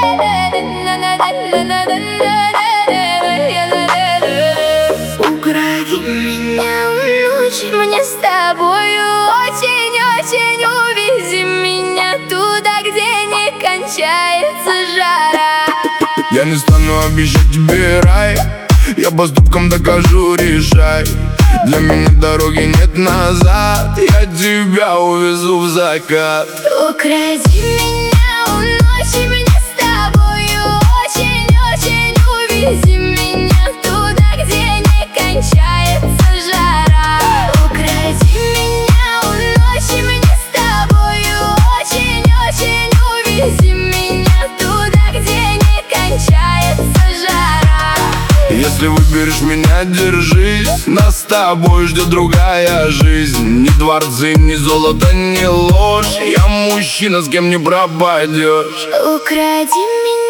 Укради меня в ночь, мне с тобою очень-очень. Увези меня туда, где не кончается жара. Я не стану обещать тебе рай, я поступком докажу, решай. Для меня дороги нет назад, я тебя увезу в закат. Укради меня в ночь, мне с тобою очень-очень. Увези меня туда, где не кончается жара. Укради меня в ночь, мне с тобою очень-очень. Увези меня туда, где не кончается жара. Если выберешь меня, держись, нас с тобой ждет другая жизнь. Ни дворцы, ни золото, ни ложь, я мужчина, с кем не пропадешь. Укради меня